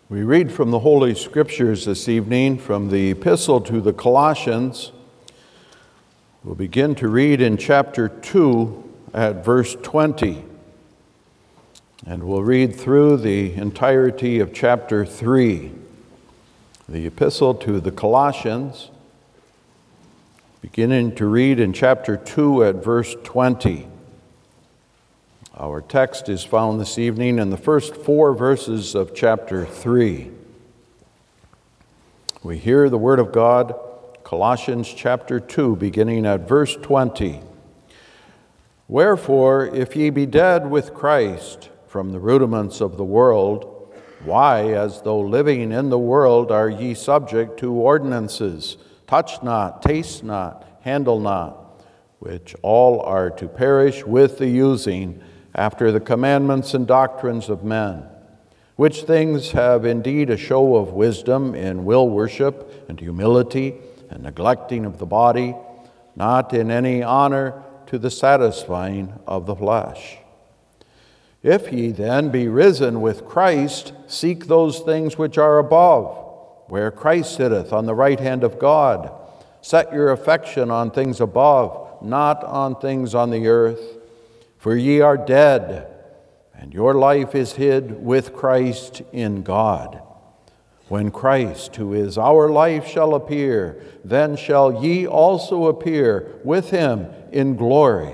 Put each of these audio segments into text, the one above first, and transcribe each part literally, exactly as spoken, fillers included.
We read from the Holy Scriptures this evening from the Epistle to the Colossians. We'll begin to read in chapter two at verse twenty. And we'll read through the entirety of chapter three. The Epistle to the Colossians, beginning to read in chapter two at verse twenty. Our text is found this evening in the first four verses of chapter three. We hear the word of God, Colossians chapter two, beginning at verse twenty. Wherefore, if ye be dead with Christ from the rudiments of the world, why, as though living in the world, are ye subject to ordinances, touch not, taste not, handle not, which all are to perish with the using, after the commandments and doctrines of men, which things have indeed a show of wisdom in will worship and humility and neglecting of the body, not in any honor to the satisfying of the flesh. If ye then be risen with Christ, seek those things which are above, where Christ sitteth on the right hand of God. Set your affection on things above, not on things on the earth. For ye are dead, and your life is hid with Christ in God. When Christ, who is our life, shall appear, then shall ye also appear with him in glory.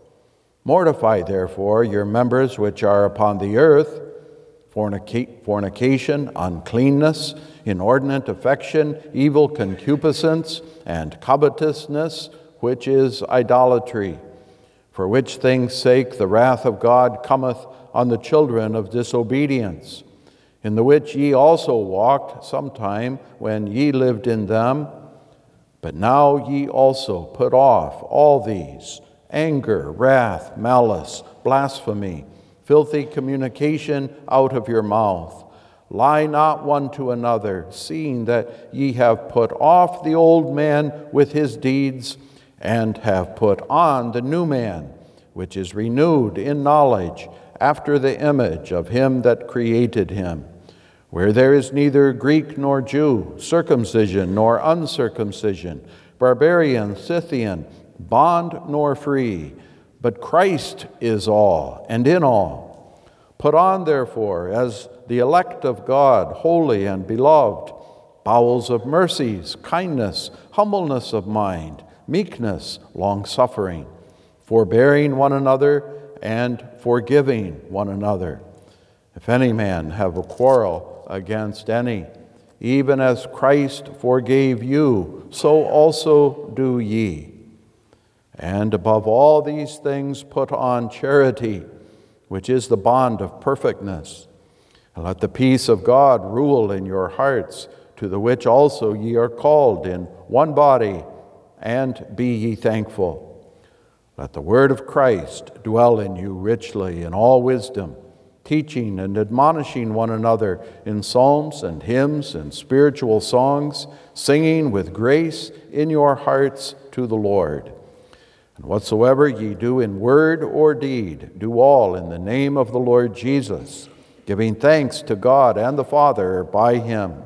Mortify therefore your members which are upon the earth, fornica- fornication, uncleanness, inordinate affection, evil concupiscence, and covetousness, which is idolatry. For which things' sake the wrath of God cometh on the children of disobedience, in the which ye also walked sometime when ye lived in them. But now ye also put off all these: anger, wrath, malice, blasphemy, filthy communication out of your mouth. Lie not one to another, seeing that ye have put off the old man with his deeds, and have put on the new man, which is renewed in knowledge after the image of him that created him, where there is neither Greek nor Jew, circumcision nor uncircumcision, barbarian, Scythian, bond nor free, but Christ is all and in all. Put on, therefore, as the elect of God, holy and beloved, bowels of mercies, kindness, humbleness of mind, meekness, long-suffering, forbearing one another, and forgiving one another. If any man have a quarrel against any, even as Christ forgave you, so also do ye. And above all these things put on charity, which is the bond of perfectness. And let the peace of God rule in your hearts, to the which also ye are called in one body, and be ye thankful. Let the word of Christ dwell in you richly in all wisdom, teaching and admonishing one another in psalms and hymns and spiritual songs, singing with grace in your hearts to the Lord. And whatsoever ye do in word or deed, do all in the name of the Lord Jesus, giving thanks to God and the Father by him.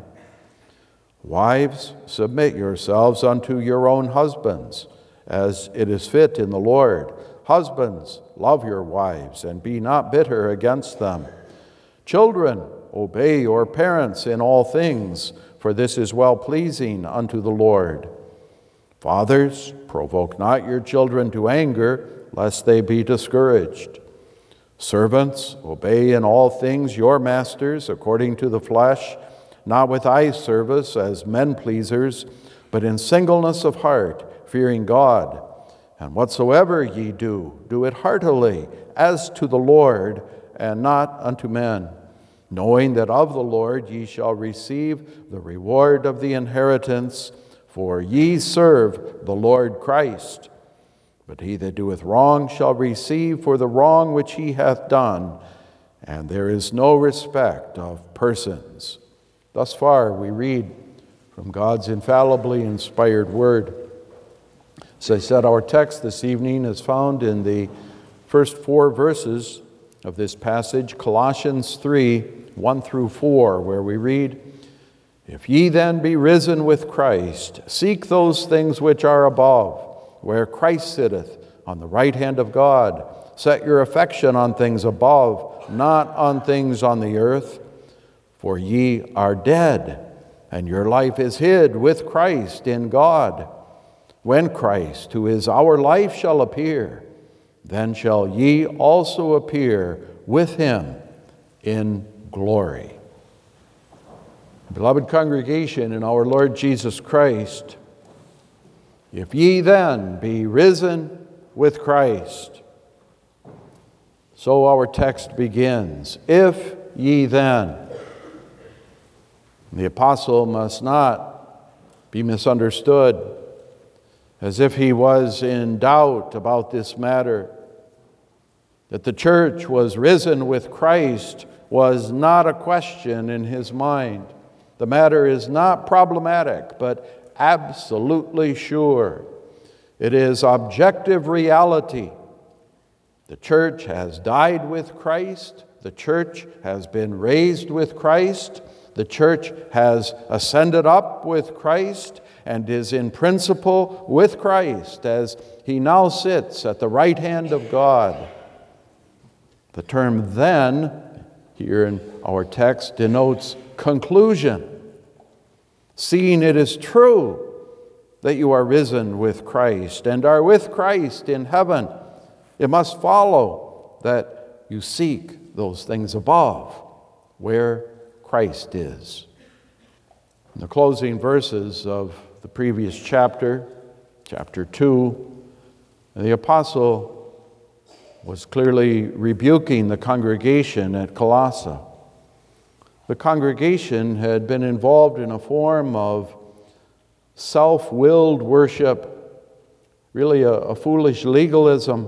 Wives, submit yourselves unto your own husbands, as it is fit in the Lord. Husbands, love your wives, and be not bitter against them. Children, obey your parents in all things, for this is well-pleasing unto the Lord. Fathers, provoke not your children to anger, lest they be discouraged. Servants, obey in all things your masters according to the flesh, not with eye service as men-pleasers, but in singleness of heart, fearing God. And whatsoever ye do, do it heartily, as to the Lord, and not unto men, knowing that of the Lord ye shall receive the reward of the inheritance, for ye serve the Lord Christ. But he that doeth wrong shall receive for the wrong which he hath done, and there is no respect of persons. Thus far we read from God's infallibly inspired word. As I said, our text this evening is found in the first four verses of this passage, Colossians three, one through four, where we read, "If ye then be risen with Christ, seek those things which are above, where Christ sitteth on the right hand of God. Set your affection on things above, not on things on the earth. For ye are dead, and your life is hid with Christ in God. When Christ, who is our life, shall appear, then shall ye also appear with him in glory." Beloved congregation in our Lord Jesus Christ, if ye then be risen with Christ. So our text begins, if ye then. The apostle must not be misunderstood as if he was in doubt about this matter. That the church was risen with Christ was not a question in his mind. The matter is not problematic, but absolutely sure. It is objective reality. The church has died with Christ. The church has been raised with Christ. The church has ascended up with Christ and is in principle with Christ as he now sits at the right hand of God. The term "then" here in our text denotes conclusion. Seeing it is true that you are risen with Christ and are with Christ in heaven, it must follow that you seek those things above, where Christ is. In the closing verses of the previous chapter, chapter two, the apostle was clearly rebuking the congregation at Colossae. The congregation had been involved in a form of self-willed worship, really a, a foolish legalism.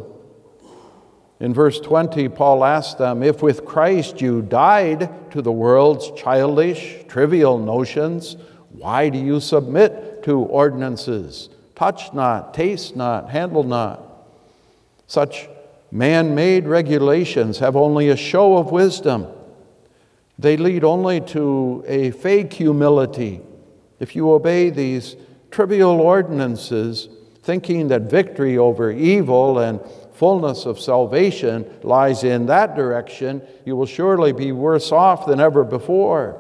In verse twenty, Paul asked them, "If with Christ you died to the world's childish, trivial notions, why do you submit to ordinances? Touch not, taste not, handle not." Such man-made regulations have only a show of wisdom. They lead only to a fake humility. If you obey these trivial ordinances, thinking that victory over evil and fullness of salvation lies in that direction, you will surely be worse off than ever before.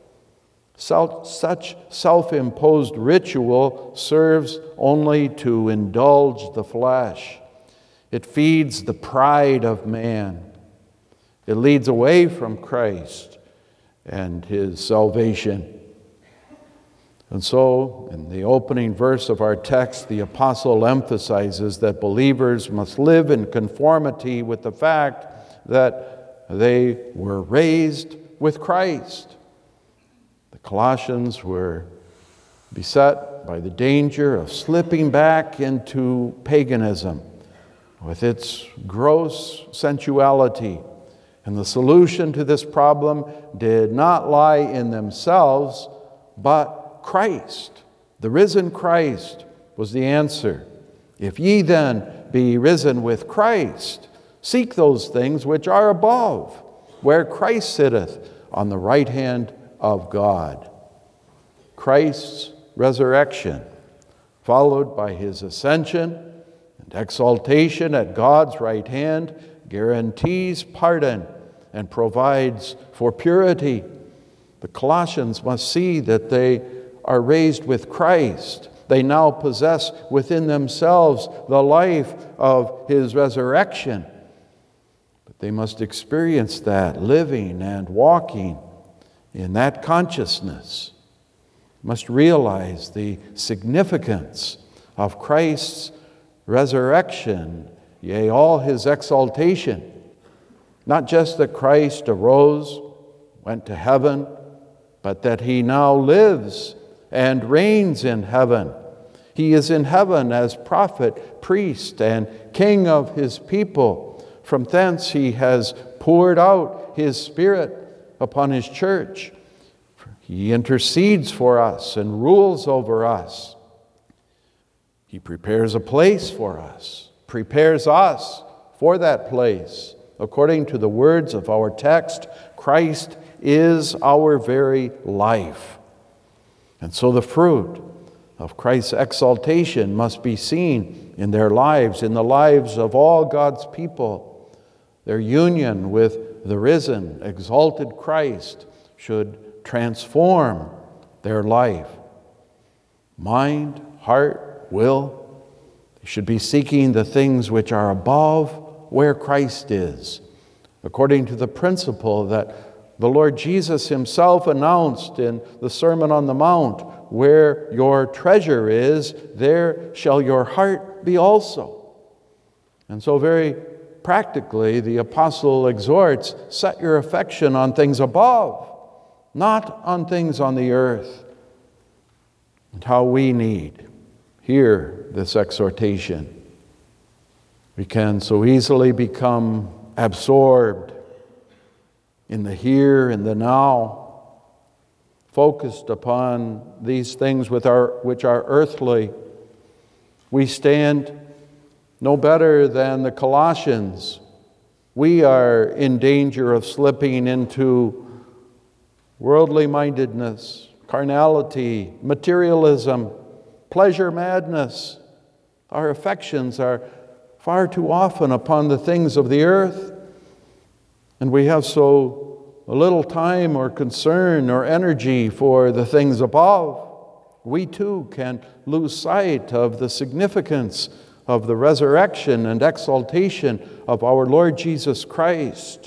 Such self-imposed ritual serves only to indulge the flesh. It feeds the pride of man. It leads away from Christ and his salvation. And so, in the opening verse of our text, the apostle emphasizes that believers must live in conformity with the fact that they were raised with Christ. The Colossians were beset by the danger of slipping back into paganism with its gross sensuality. And the solution to this problem did not lie in themselves, but Christ. The risen Christ was the answer. If ye then be risen with Christ, seek those things which are above, where Christ sitteth on the right hand of God. Christ's resurrection, followed by his ascension and exaltation at God's right hand, guarantees pardon and provides for purity. The Colossians must see that they are raised with Christ. They now possess within themselves the life of his resurrection. But they must experience that, living and walking in that consciousness. Must realize the significance of Christ's resurrection, yea, all his exaltation. Not just that Christ arose, went to heaven, but that he now lives and reigns in heaven. He is in heaven as prophet, priest, and king of his people. From thence he has poured out his Spirit upon his church. He intercedes for us and rules over us. He prepares a place for us, prepares us for that place. According to the words of our text, Christ is our very life. And so the fruit of Christ's exaltation must be seen in their lives, in the lives of all God's people. Their union with the risen, exalted Christ should transform their life. Mind, heart, will. They should be seeking the things which are above where Christ is, according to the principle that the Lord Jesus himself announced in the Sermon on the Mount, where your treasure is, there shall your heart be also. And so very practically, the apostle exhorts, set your affection on things above, not on things on the earth. And how we need hear this exhortation. We can so easily become absorbed in the here and the now, focused upon these things with our, which are earthly. We stand no better than the Colossians. We are in danger of slipping into worldly mindedness, carnality, materialism, pleasure madness. Our affections are far too often upon the things of the earth, and we have so little time or concern or energy for the things above. We too can lose sight of the significance of the resurrection and exaltation of our Lord Jesus Christ.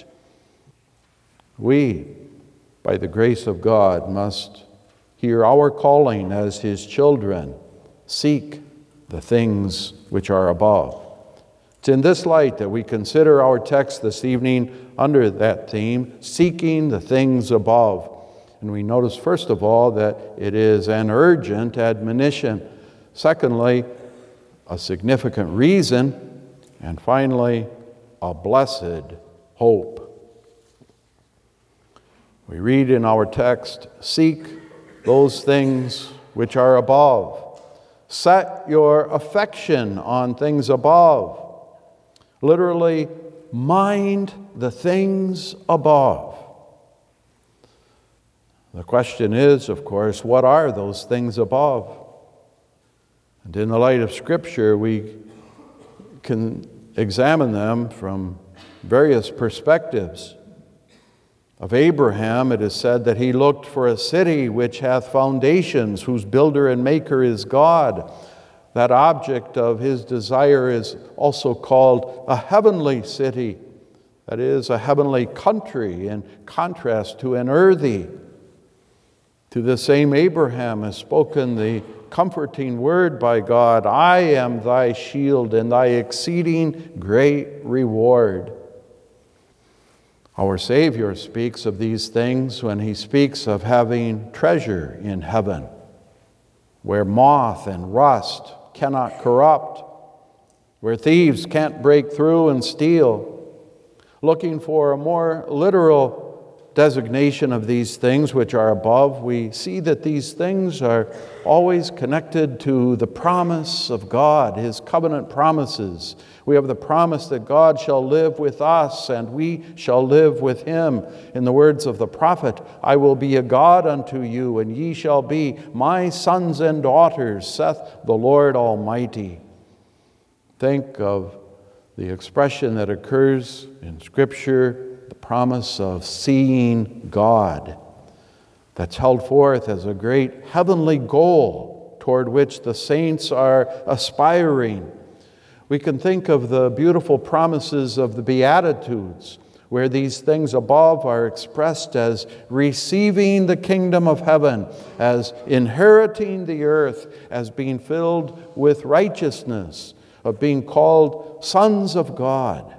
We, by the grace of God, must hear our calling as His children, seek the things which are above. It's in this light that we consider our text this evening under that theme, seeking the things above. And we notice, first of all, that it is an urgent admonition. Secondly, a significant reason. And finally, a blessed hope. We read in our text, seek those things which are above. Set your affection on things above. Literally, mind the things above. The question is, of course, what are those things above? And in the light of Scripture, we can examine them from various perspectives. Of Abraham, it is said that he looked for a city which hath foundations, whose builder and maker is God. That object of his desire is also called a heavenly city. That is, a heavenly country, in contrast to an earthy. To the same Abraham is spoken the comforting word by God, I am thy shield and thy exceeding great reward. Our Savior speaks of these things when he speaks of having treasure in heaven, where moth and rust cannot corrupt, where thieves can't break through and steal. Looking for a more literal designation of these things which are above, we see that these things are always connected to the promise of God, His covenant promises. We have the promise that God shall live with us and we shall live with Him. In the words of the prophet, I will be a God unto you, and ye shall be my sons and daughters, saith the Lord Almighty. Think of the expression that occurs in Scripture, the promise of seeing God, that's held forth as a great heavenly goal toward which the saints are aspiring. We can think of the beautiful promises of the Beatitudes, where these things above are expressed as receiving the kingdom of heaven, as inheriting the earth, as being filled with righteousness, of being called sons of God.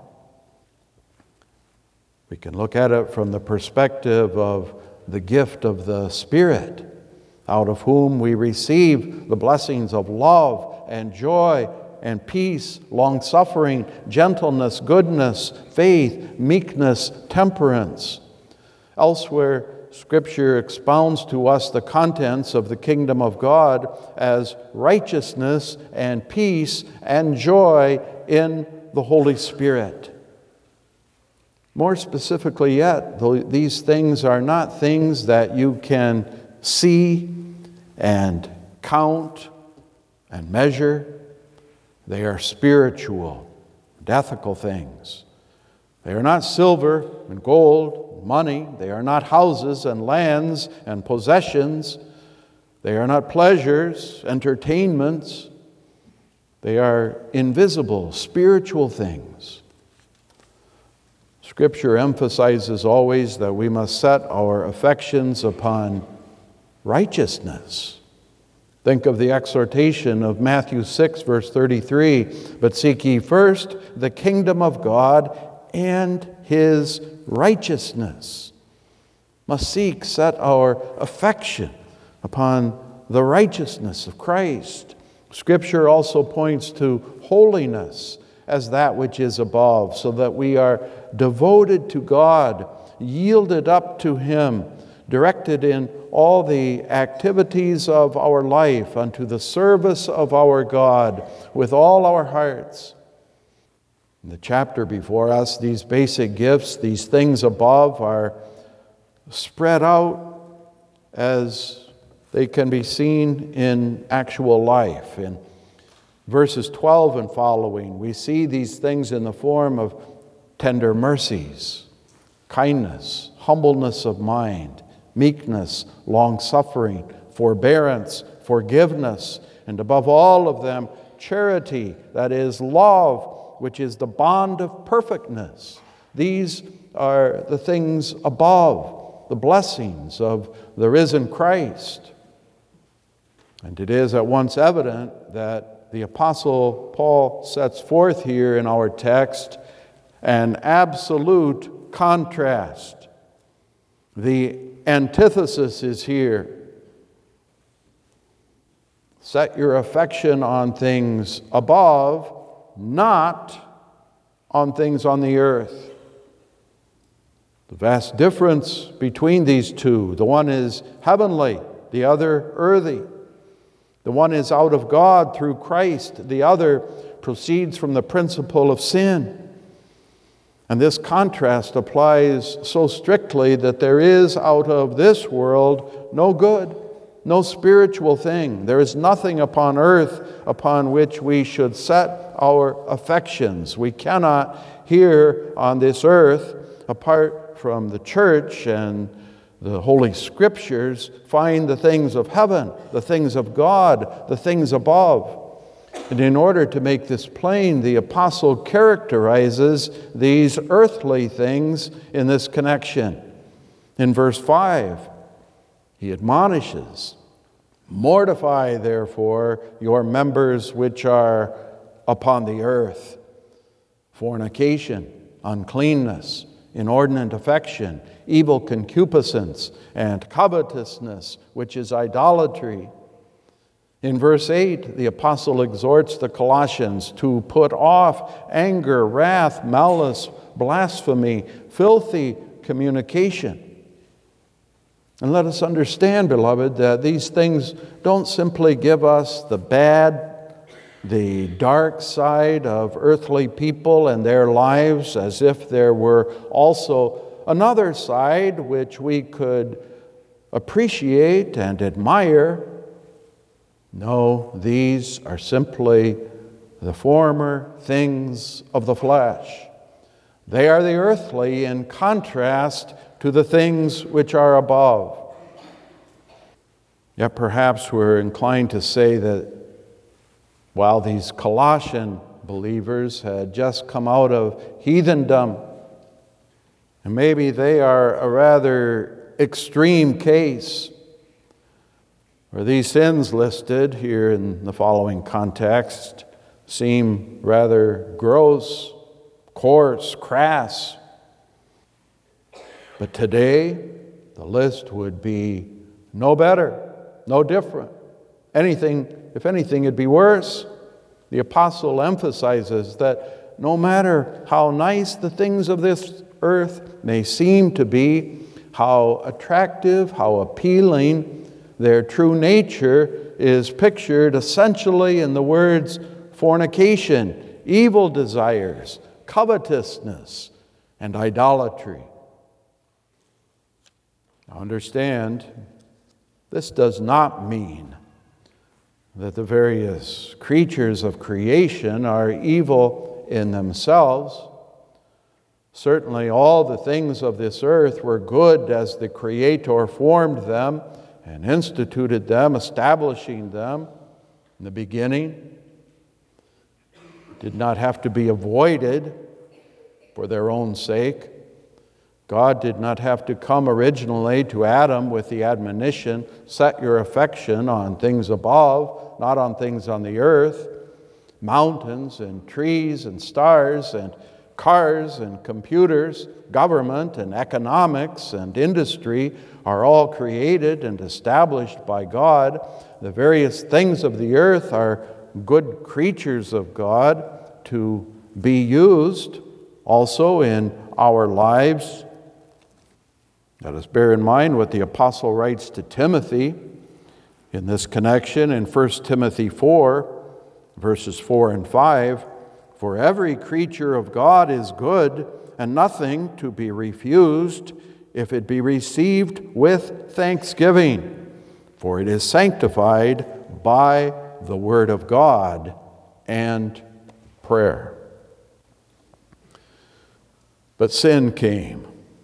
We can look at it from the perspective of the gift of the Spirit, out of whom we receive the blessings of love and joy and peace, long-suffering, gentleness, goodness, faith, meekness, temperance. Elsewhere, Scripture expounds to us the contents of the kingdom of God as righteousness and peace and joy in the Holy Spirit. More specifically yet, though these things are not things that you can see and count and measure. They are spiritual and ethical things. They are not silver and gold, money. They are not houses and lands and possessions. They are not pleasures, entertainments. They are invisible, spiritual things. Scripture emphasizes always that we must set our affections upon righteousness. Think of the exhortation of Matthew six, verse thirty-three. But seek ye first the kingdom of God and His righteousness. Must seek, set our affection upon the righteousness of Christ. Scripture also points to holiness as that which is above, so that we are devoted to God, yielded up to Him, directed in all the activities of our life unto the service of our God with all our hearts. In the chapter before us, these basic gifts, these things above, are spread out as they can be seen in actual life. In verses twelve and following, we see these things in the form of tender mercies, kindness, humbleness of mind, meekness, long-suffering, forbearance, forgiveness, and above all of them, charity, that is, love, which is the bond of perfectness. These are the things above, the blessings of the risen Christ. And it is at once evident that the Apostle Paul sets forth here in our text an absolute contrast. The antithesis is here. Set your affection on things above, not on things on the earth. The vast difference between these two, the one is heavenly, the other earthly. The one is out of God through Christ, the other proceeds from the principle of sin. And this contrast applies so strictly that there is out of this world no good, no spiritual thing. There is nothing upon earth upon which we should set our affections. We cannot here on this earth, apart from the church and the Holy Scriptures, find the things of heaven, the things of God, the things above. And in order to make this plain, the apostle characterizes these earthly things in this connection. In verse five, he admonishes, "Mortify, therefore, your members which are upon the earth: fornication, uncleanness, inordinate affection, evil concupiscence, and covetousness, which is idolatry." In verse eight, the apostle exhorts the Colossians to put off anger, wrath, malice, blasphemy, filthy communication. And let us understand, beloved, that these things don't simply give us the bad, the dark side of earthly people and their lives, as if there were also another side which we could appreciate and admire. No, these are simply the former things of the flesh. They are the earthly in contrast to the things which are above. Yet perhaps we're inclined to say that while these Colossian believers had just come out of heathendom, and maybe they are a rather extreme case, where these sins listed here in the following context seem rather gross, coarse, crass. But today, the list would be no better, no different. Anything, if anything, it'd be worse. The apostle emphasizes that no matter how nice the things of this earth may seem to be, how attractive, how appealing, their true nature is pictured essentially in the words fornication, evil desires, covetousness, and idolatry. Now understand, this does not mean that the various creatures of creation are evil in themselves. Certainly all the things of this earth were good as the Creator formed them and instituted them, establishing them in the beginning. Did not have to be avoided for their own sake. God did not have to come originally to Adam with the admonition, set your affection on things above, not on things on the earth. Mountains and trees and stars and cars and computers, government and economics and industry are all created and established by God. The various things of the earth are good creatures of God to be used also in our lives. Let us bear in mind what the apostle writes to Timothy in this connection in First Timothy four, verses four and five. For every creature of God is good, and nothing to be refused if it be received with thanksgiving, for it is sanctified by the word of God and prayer. But sin came.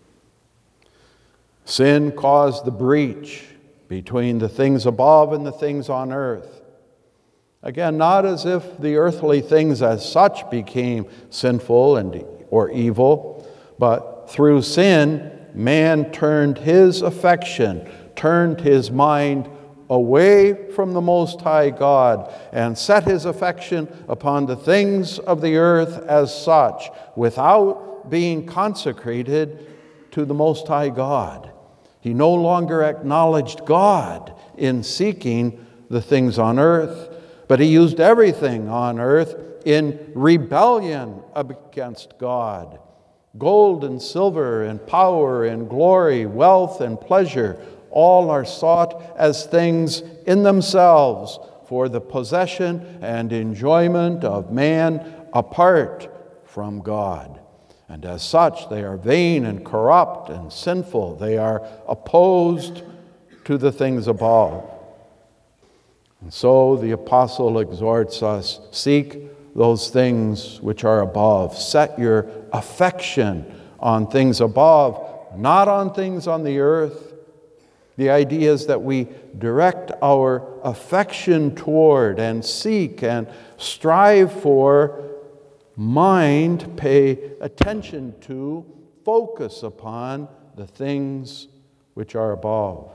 Sin caused the breach between the things above and the things on earth. Again, not as if the earthly things as such became sinful and or evil, but through sin, man turned his affection, turned his mind away from the Most High God and set his affection upon the things of the earth as such, without being consecrated to the Most High God. He no longer acknowledged God in seeking the things on earth, but he used everything on earth in rebellion against God. Gold and silver and power and glory, wealth and pleasure, all are sought as things in themselves for the possession and enjoyment of man apart from God. And as such, they are vain and corrupt and sinful. They are opposed to the things above. And so the apostle exhorts us, seek those things which are above. Set your affection on things above, not on things on the earth. The idea is that we direct our affection toward and seek and strive for, mind, pay attention to, focus upon the things which are above.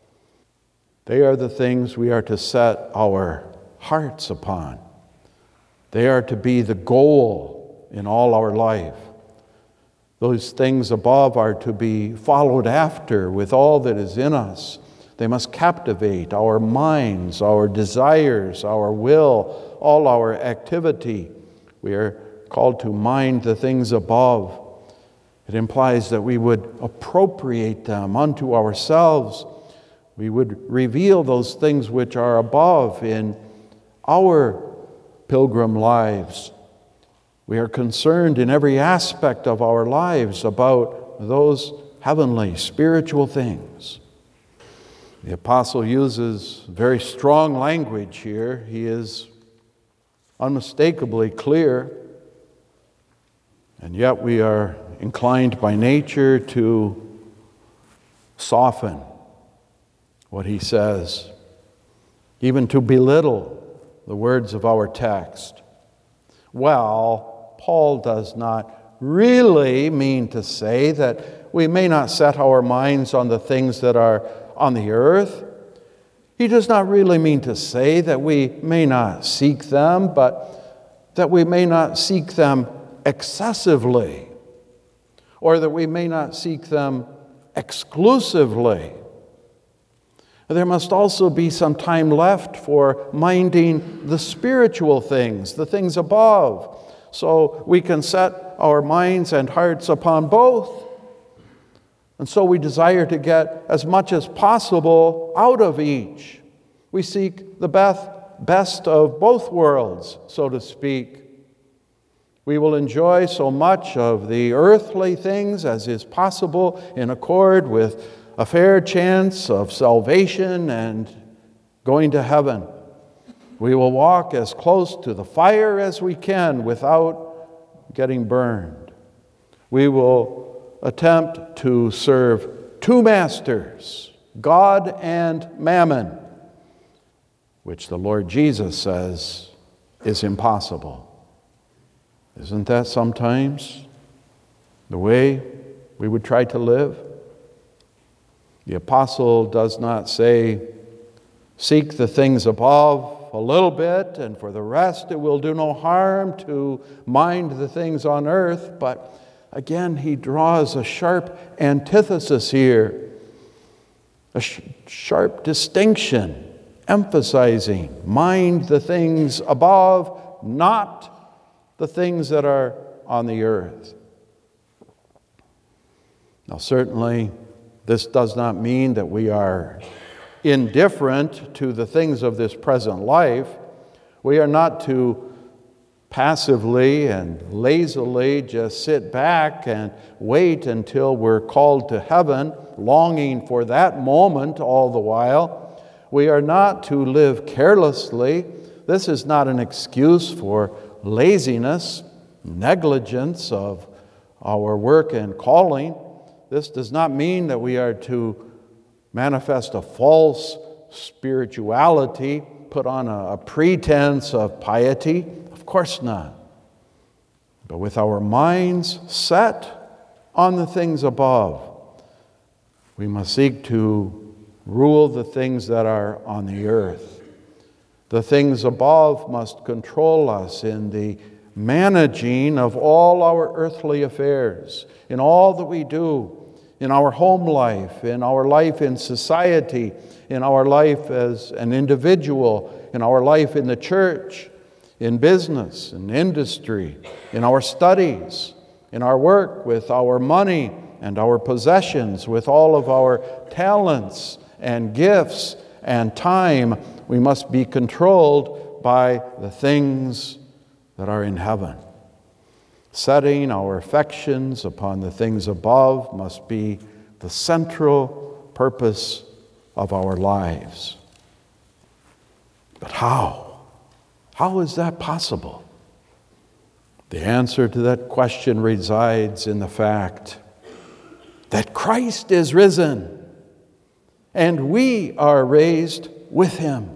They are the things we are to set our hearts upon. They are to be the goal in all our life. Those things above are to be followed after with all that is in us. They must captivate our minds, our desires, our will, all our activity. We are called to mind the things above. It implies that we would appropriate them unto ourselves. We would reveal those things which are above in our pilgrim lives. We are concerned in every aspect of our lives about those heavenly, spiritual things. The apostle uses very strong language here. He is unmistakably clear, and yet we are inclined by nature to soften what he says, even to belittle the words of our text. Well, Paul does not really mean to say that we may not set our minds on the things that are on the earth. He does not really mean to say that we may not seek them, but that we may not seek them excessively, or that we may not seek them exclusively. There must also be some time left for minding the spiritual things, the things above, so we can set our minds and hearts upon both. And so we desire to get as much as possible out of each. We seek the best of both worlds, so to speak. We will enjoy so much of the earthly things as is possible in accord with a fair chance of salvation and going to heaven. We will walk as close to the fire as we can without getting burned. We will attempt to serve two masters, God and mammon, which the Lord Jesus says is impossible. Isn't that sometimes the way we would try to live? The apostle does not say, seek the things above a little bit, and for the rest it will do no harm to mind the things on earth. But again, he draws a sharp antithesis here, a sh- sharp distinction, emphasizing mind the things above, not the things that are on the earth. Now, certainly, this does not mean that we are indifferent to the things of this present life. We are not to passively and lazily just sit back and wait until we're called to heaven, longing for that moment all the while. We are not to live carelessly. This is not an excuse for laziness, negligence of our work and calling. This does not mean that we are to manifest a false spirituality, put on a, a pretense of piety. Of course not. But with our minds set on the things above, we must seek to rule the things that are on the earth. The things above must control us in the managing of all our earthly affairs, in all that we do, in our home life, in our life in society, in our life as an individual, in our life in the church, in business, in industry, in our studies, in our work, with our money and our possessions, with all of our talents and gifts and time. We must be controlled by the things that are in heaven. Setting our affections upon the things above must be the central purpose of our lives. But how? How is that possible? The answer to that question resides in the fact that Christ is risen and we are raised with him.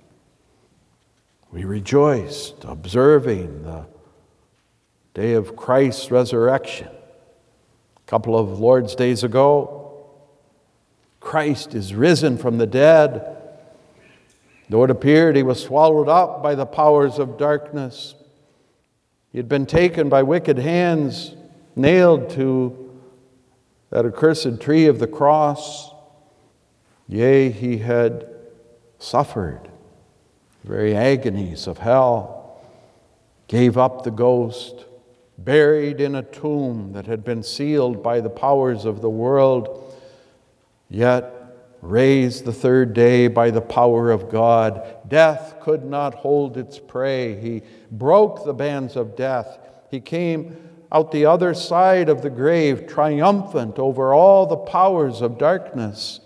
We rejoiced observing the day of Christ's resurrection. A couple of Lord's days ago, Christ is risen from the dead. Though it appeared he was swallowed up by the powers of darkness, he had been taken by wicked hands, nailed to that accursed tree of the cross. Yea, he had suffered the very agonies of hell, gave up the ghost, buried in a tomb that had been sealed by the powers of the world, yet raised the third day by the power of God. Death could not hold its prey. He broke the bands of death. He came out the other side of the grave, triumphant over all the powers of darkness.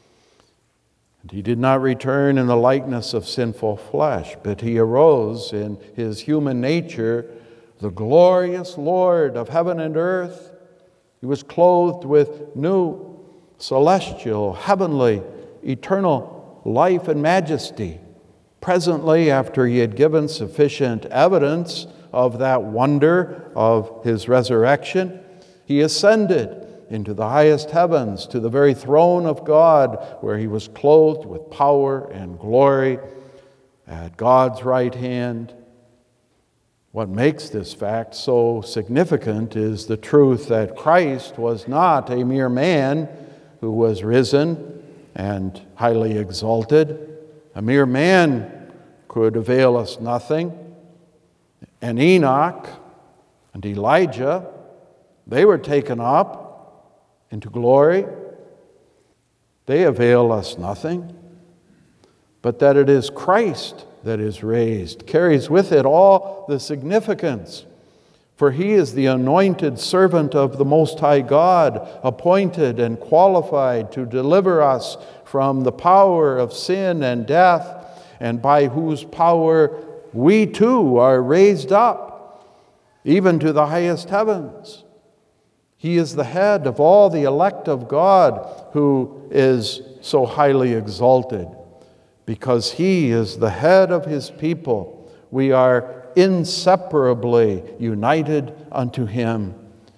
And he did not return in the likeness of sinful flesh, but he arose in his human nature, the glorious Lord of heaven and earth. He was clothed with new, celestial, heavenly, eternal life and majesty. Presently, after he had given sufficient evidence of that wonder of his resurrection, he ascended into the highest heavens, to the very throne of God, where he was clothed with power and glory at God's right hand. What makes this fact so significant is the truth that Christ was not a mere man who was risen and highly exalted. A mere man could avail us nothing. And Enoch and Elijah, they were taken up into glory. They avail us nothing. But that it is Christ that is raised carries with it all the significance For he is the anointed servant of the Most High God, appointed and qualified to deliver us from the power of sin and death, and by whose power we too are raised up, even to the highest heavens. He is the head of all the elect of God, who is so highly exalted. Because he is the head of his people, we are inseparably united unto him.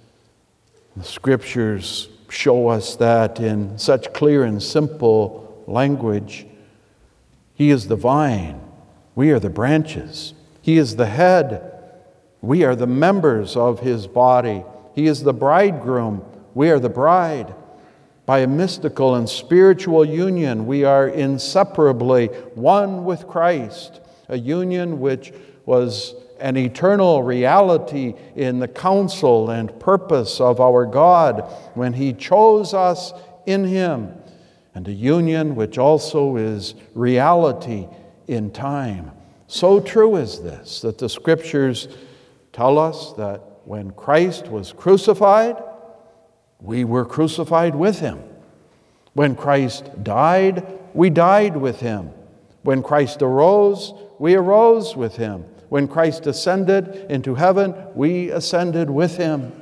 The Scriptures show us that in such clear and simple language. He is the vine, we are the branches. He is the head, we are the members of his body. He is the bridegroom, we are the bride. By a mystical and spiritual union, we are inseparably one with Christ, a union which was an eternal reality in the counsel and purpose of our God when he chose us in him, and a union which also is reality in time. So true is this, that the Scriptures tell us that when Christ was crucified, we were crucified with him. When Christ died, we died with him. When Christ arose, we arose with him. When Christ ascended into heaven, we ascended with him.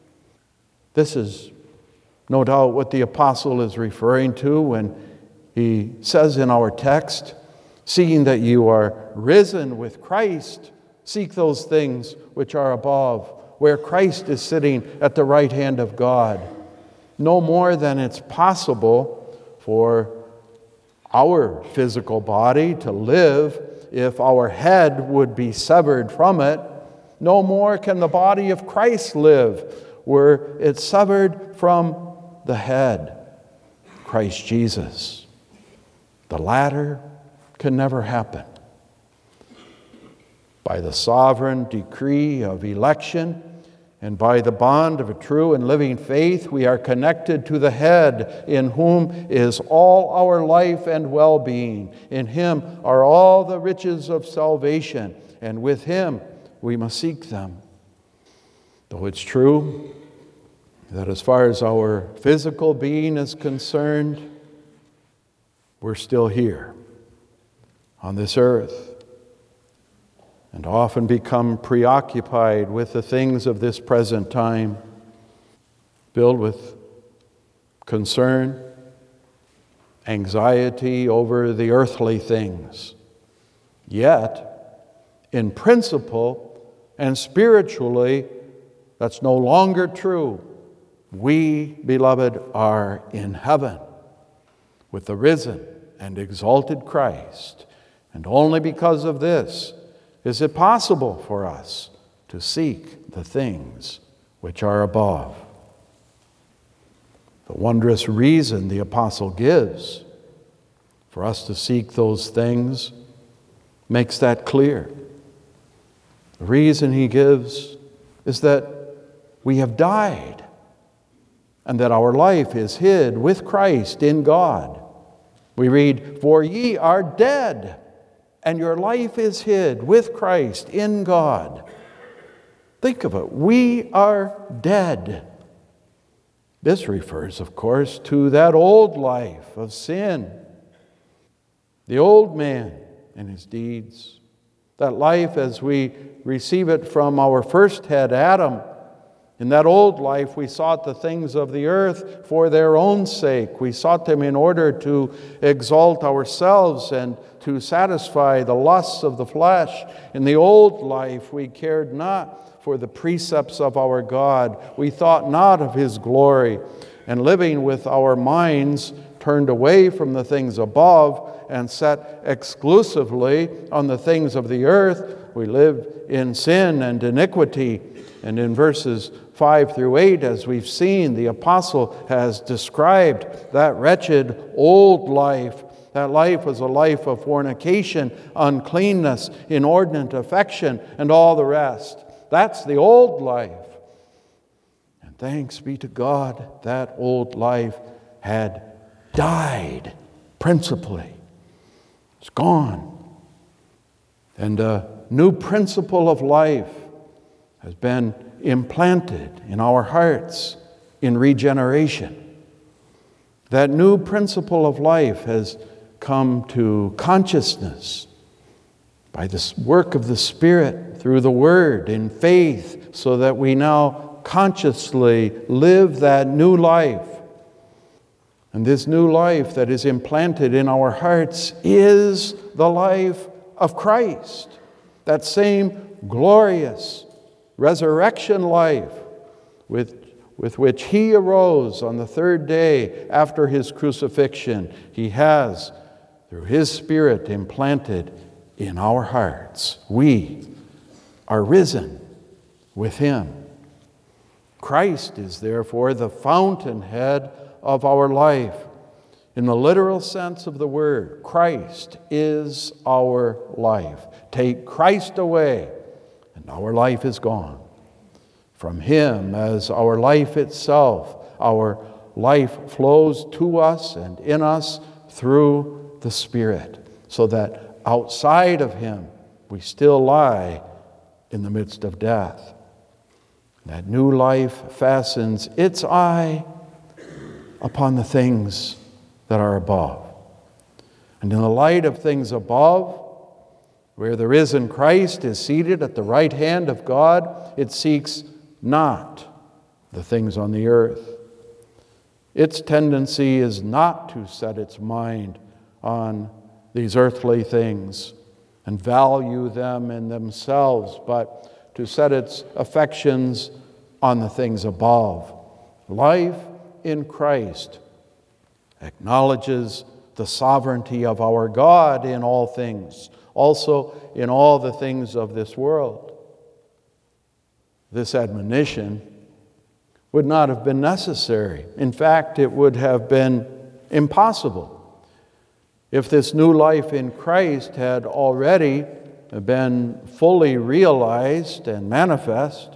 This is no doubt what the apostle is referring to when he says in our text, seeing that you are risen with Christ, seek those things which are above, where Christ is sitting at the right hand of God. No more than it's possible for our physical body to live if our head would be severed from it. No more can the body of Christ live were it severed from the head, Christ Jesus. The latter can never happen. By the sovereign decree of election and by the bond of a true and living faith, we are connected to the head, in whom is all our life and well-being. In him are all the riches of salvation, and with him we must seek them. Though it's true that as far as our physical being is concerned, we're still here on this earth, and often become preoccupied with the things of this present time, filled with concern, anxiety over the earthly things. Yet, in principle and spiritually, that's no longer true. We, beloved, are in heaven with the risen and exalted Christ, and only because of this is it possible for us to seek the things which are above. The wondrous reason the apostle gives for us to seek those things makes that clear. The reason he gives is that we have died and that our life is hid with Christ in God. We read, "For ye are dead, and your life is hid with Christ in God." Think of it. We are dead. This refers, of course, to that old life of sin, the old man and his deeds. That life as we receive it from our first head, Adam. In that old life, we sought the things of the earth for their own sake. We sought them in order to exalt ourselves and to satisfy the lusts of the flesh. In the old life, we cared not for the precepts of our God. We thought not of his glory. And living with our minds turned away from the things above and set exclusively on the things of the earth, we lived in sin and iniquity. And in verses five through eight, as we've seen, the apostle has described that wretched old life. That life was a life of fornication, uncleanness, inordinate affection, and all the rest. That's the old life. And thanks be to God, that old life had died, principally. It's gone. And a new principle of life has been implanted in our hearts in regeneration. That new principle of life has come to consciousness by the work of the Spirit through the Word in faith, so that we now consciously live that new life. And this new life that is implanted in our hearts is the life of Christ, that same glorious resurrection life with, with which He arose on the third day after His crucifixion. He has, through His Spirit, implanted in our hearts. We are risen with Him. Christ is therefore the fountainhead of our life. In the literal sense of the word, Christ is our life. Take Christ away, and our life is gone. From Him as our life itself, our life flows to us and in us through the Spirit, so that outside of Him we still lie in the midst of death. That new life fastens its eye upon the things that are above. And in the light of things above, where the risen Christ is seated at the right hand of God, it seeks not the things on the earth. Its tendency is not to set its mind on these earthly things and value them in themselves, but to set its affections on the things above. Life in Christ acknowledges the sovereignty of our God in all things, also in all the things of this world. This admonition would not have been necessary. In fact, it would have been impossible if this new life in Christ had already been fully realized and manifest.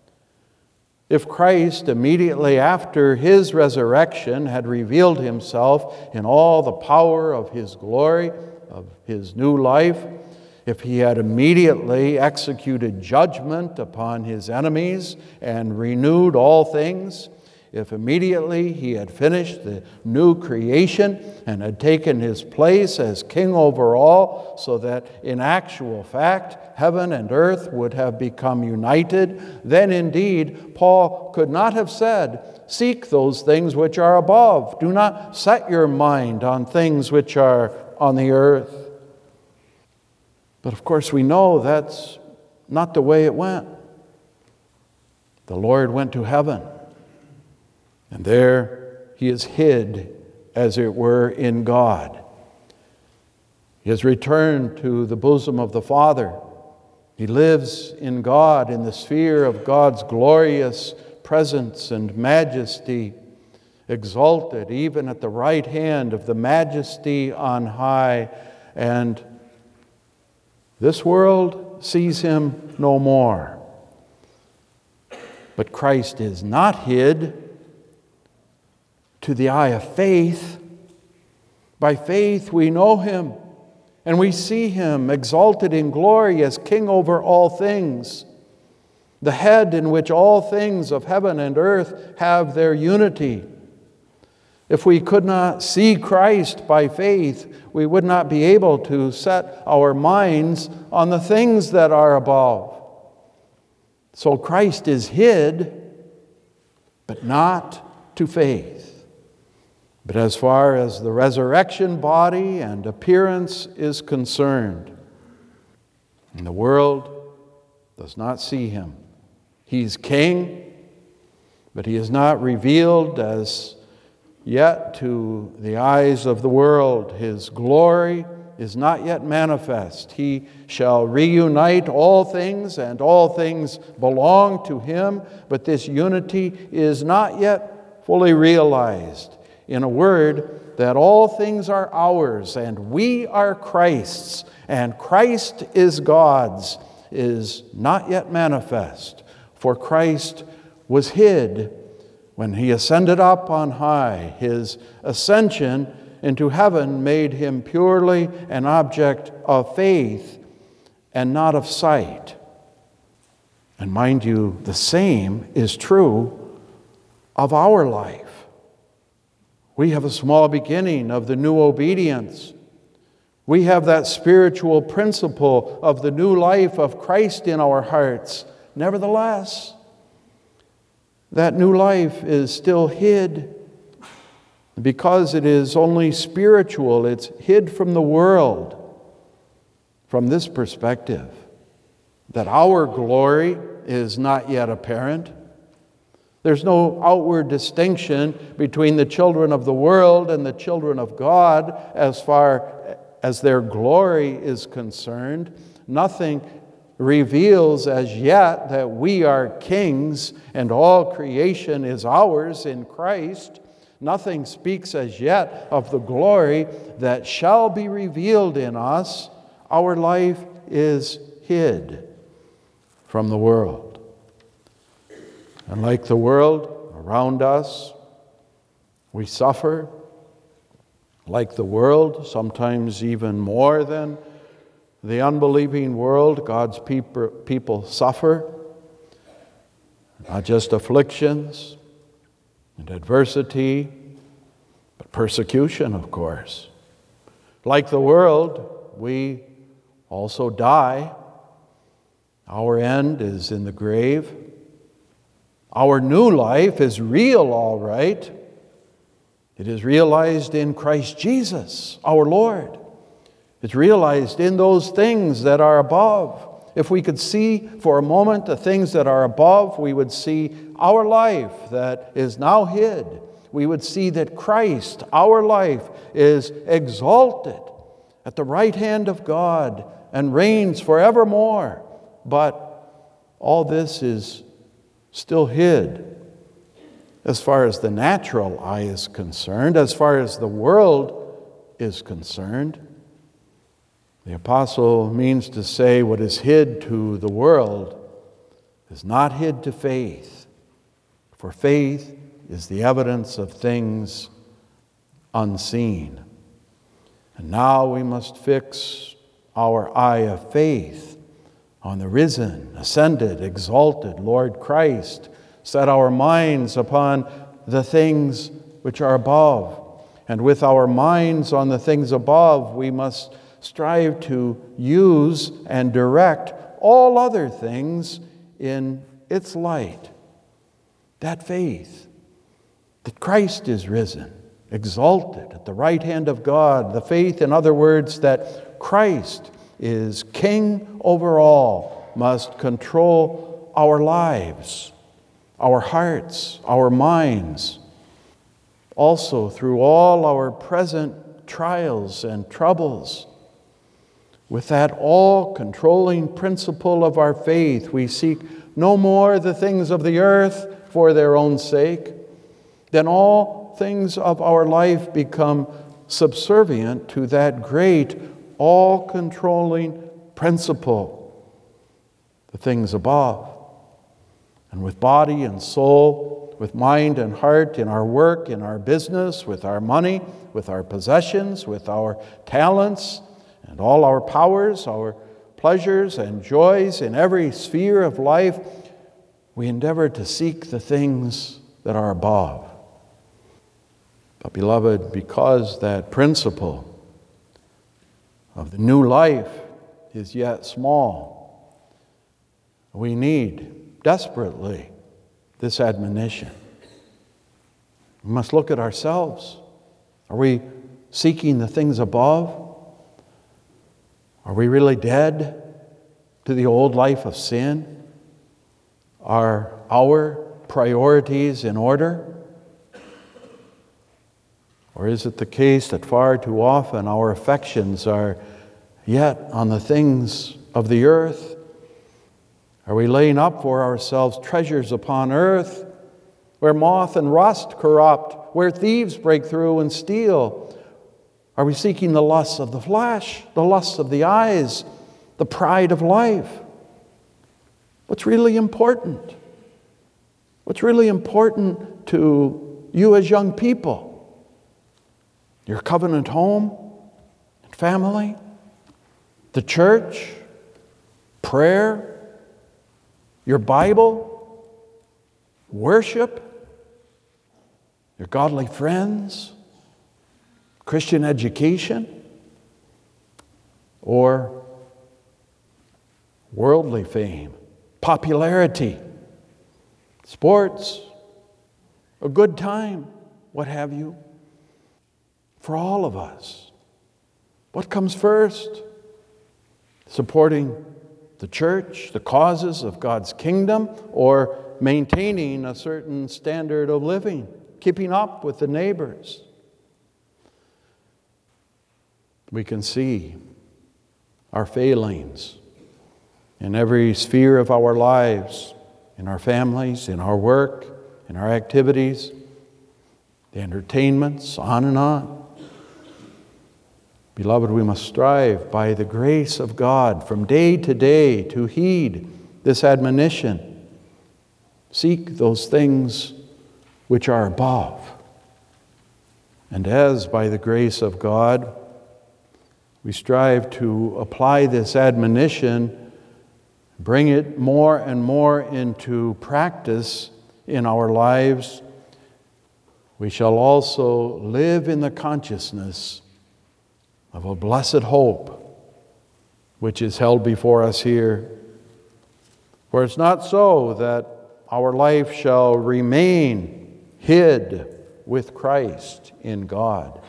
If Christ, immediately after His resurrection, had revealed Himself in all the power of His glory, of His new life, if He had immediately executed judgment upon His enemies and renewed all things, if immediately He had finished the new creation and had taken His place as King over all, so that in actual fact heaven and earth would have become united, then indeed Paul could not have said, "Seek those things which are above. Do not set your mind on things which are on the earth." But of course we know that's not the way it went. The Lord went to heaven, and there He is hid, as it were, in God. He has returned to the bosom of the Father. He lives in God, in the sphere of God's glorious presence and majesty, exalted even at the right hand of the Majesty on high. And this world sees Him no more. But Christ is not hid to the eye of faith. By faith we know Him, and we see Him exalted in glory as King over all things, the head in which all things of heaven and earth have their unity. If we could not see Christ by faith, we would not be able to set our minds on the things that are above. So Christ is hid, but not to faith. But as far as the resurrection body and appearance is concerned, and the world does not see Him. He's King, but He is not revealed as yet to the eyes of the world. His glory is not yet manifest. He shall reunite all things, and all things belong to Him, but this unity is not yet fully realized. In a word, that all things are ours, and we are Christ's, and Christ is God's, is not yet manifest. For Christ was hid when He ascended up on high. His ascension into heaven made Him purely an object of faith and not of sight. And mind you, the same is true of our life. We have a small beginning of the new obedience. We have that spiritual principle of the new life of Christ in our hearts. Nevertheless, that new life is still hid. Because it is only spiritual, it's hid from the world. From this perspective, that our glory is not yet apparent. There's no outward distinction between the children of the world and the children of God as far as their glory is concerned. Nothing reveals as yet that we are kings and all creation is ours in Christ. Nothing speaks as yet of the glory that shall be revealed in us. Our life is hid from the world. And like the world around us, we suffer. Like the world, sometimes even more than the unbelieving world, God's people suffer. Not just afflictions and adversity, but persecution, of course. Like the world, we also die. Our end is in the grave. Our new life is real, all right. It is realized in Christ Jesus, our Lord. It's realized in those things that are above. If we could see for a moment the things that are above, we would see our life that is now hid. We would see that Christ, our life, is exalted at the right hand of God and reigns forevermore. But all this is still hid as far as the natural eye is concerned, as far as the world is concerned. The apostle means to say what is hid to the world is not hid to faith, for faith is the evidence of things unseen. And now we must fix our eye of faith on the risen, ascended, exalted Lord Christ. Set our minds upon the things which are above. And with our minds on the things above, we must strive to use and direct all other things in its light. That faith, that Christ is risen, exalted at the right hand of God. The faith, in other words, that Christ is king over all, must control our lives, our hearts, our minds. Also, through all our present trials and troubles, with that all-controlling principle of our faith, we seek no more the things of the earth for their own sake. Then all things of our life become subservient to that great, all-controlling principle, the things above. And with body and soul, with mind and heart, in our work, in our business, with our money, with our possessions, with our talents, and all our powers, our pleasures and joys in every sphere of life, we endeavor to seek the things that are above. But beloved, because that principle of the new life is yet small, we need desperately this admonition. We must look at ourselves. Are we seeking the things above? Are we really dead to the old life of sin? Are our priorities in order? Or is it the case that far too often our affections are yet on the things of the earth? Are we laying up for ourselves treasures upon earth, where moth and rust corrupt, where thieves break through and steal? Are we seeking the lusts of the flesh, the lusts of the eyes, the pride of life? What's really important? What's really important to you as young people? Your covenant home and family, the church, prayer, your Bible, worship, your godly friends, Christian education, or worldly fame, popularity, sports, a good time, what have you? For all of us, what comes first? Supporting the church, the causes of God's kingdom, or maintaining a certain standard of living, keeping up with the neighbors? We can see our failings in every sphere of our lives, in our families, in our work, in our activities, the entertainments, on and on. Beloved, we must strive by the grace of God from day to day to heed this admonition. Seek those things which are above. And as by the grace of God, we strive to apply this admonition, bring it more and more into practice in our lives, we shall also live in the consciousness of a blessed hope which is held before us here. For it's not so that our life shall remain hid with Christ in God.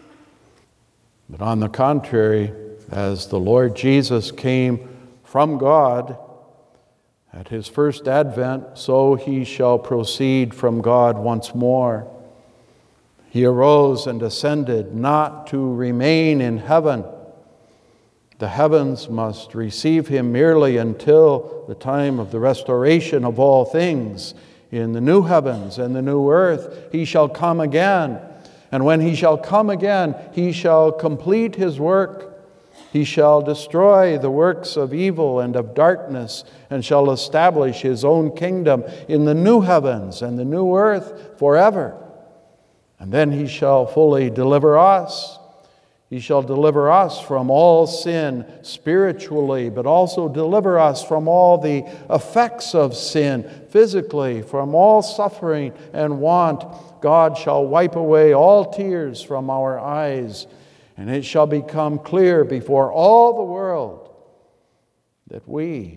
But on the contrary, as the Lord Jesus came from God at his first advent, so he shall proceed from God once more. He arose and ascended not to remain in heaven. The heavens must receive him merely until the time of the restoration of all things. In the new heavens and the new earth, he shall come again. And when he shall come again, he shall complete his work. He shall destroy the works of evil and of darkness, and shall establish his own kingdom in the new heavens and the new earth forever. And then he shall fully deliver us. He shall deliver us from all sin spiritually, but also deliver us from all the effects of sin physically, from all suffering and want. God shall wipe away all tears from our eyes, and it shall become clear before all the world that we,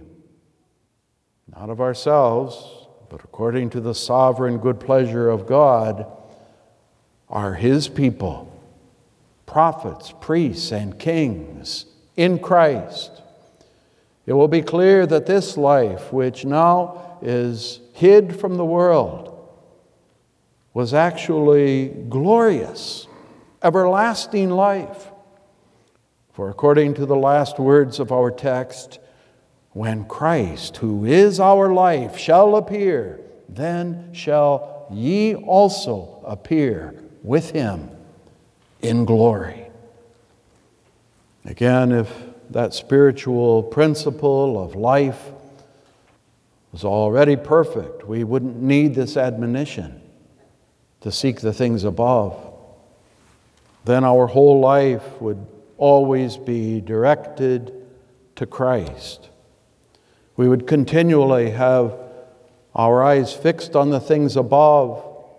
not of ourselves, but according to the sovereign good pleasure of God, are his people, prophets, priests, and kings in Christ. It will be clear that this life, which now is hid from the world, was actually glorious, everlasting life. For according to the last words of our text, when Christ, who is our life, shall appear, then shall ye also appear with him in glory. Again, if that spiritual principle of life was already perfect, we wouldn't need this admonition to seek the things above. Then our whole life would always be directed to Christ. We would continually have our eyes fixed on the things above,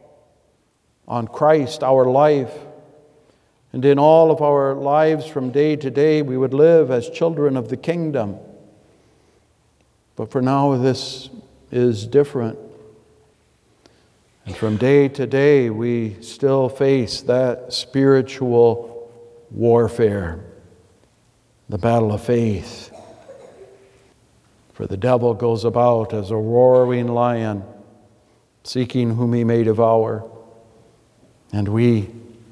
on Christ, our life. And in all of our lives from day to day, we would live as children of the kingdom. But for now, this is different. And from day to day, we still face that spiritual warfare, the battle of faith. For the devil goes about as a roaring lion, seeking whom he may devour. And we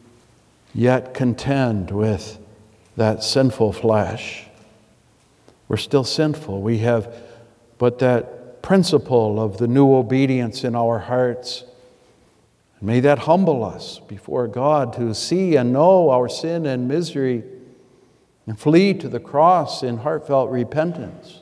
yet contend with that sinful flesh. We're still sinful. We have but that principle of the new obedience in our hearts. May that humble us before God to see and know our sin and misery and flee to the cross in heartfelt repentance.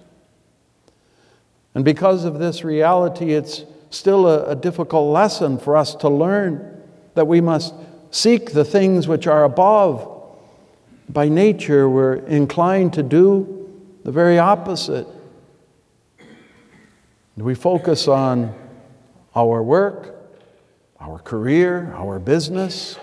And because of this reality, it's still a, a difficult lesson for us to learn that we must seek the things which are above. By nature, we're inclined to do the very opposite. Do we focus on our work, our career, our business?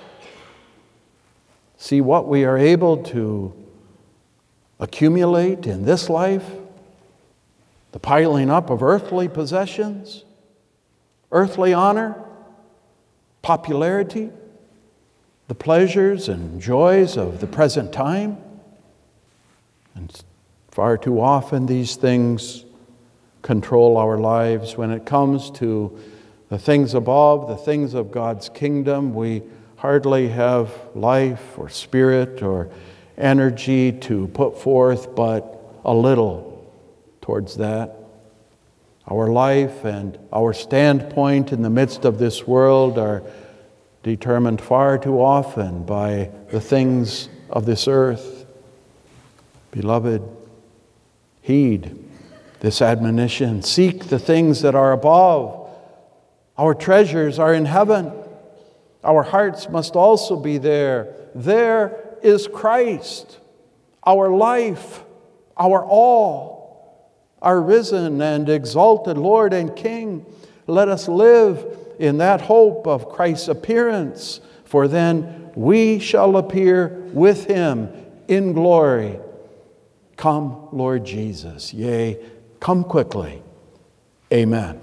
See what we are able to accumulate in this life? The piling up of earthly possessions, earthly honor, popularity, the pleasures and joys of the present time. And far too often these things control our lives. When it comes to the things above, the things of God's kingdom, we hardly have life or spirit or energy to put forth but a little towards that. Our life and our standpoint in the midst of this world are determined far too often by the things of this earth. Beloved, heed this admonition. Seek the things that are above. Our treasures are in heaven. Our hearts must also be there. There is Christ, our life, our all, our risen and exalted Lord and King. Let us live in that hope of Christ's appearance, for then we shall appear with Him in glory. Come, Lord Jesus. Yea, come quickly. Amen.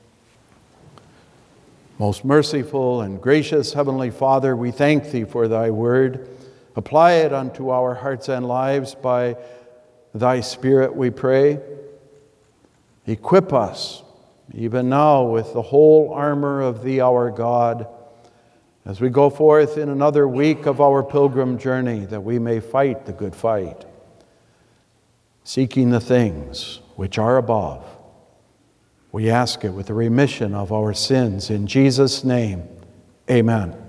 Most merciful and gracious Heavenly Father, we thank Thee for Thy word. Apply it unto our hearts and lives by Thy Spirit, we pray. Equip us, even now, with the whole armor of Thee, our God, as we go forth in another week of our pilgrim journey, that we may fight the good fight, seeking the things which are above. We ask it with the remission of our sins. In Jesus' name, amen.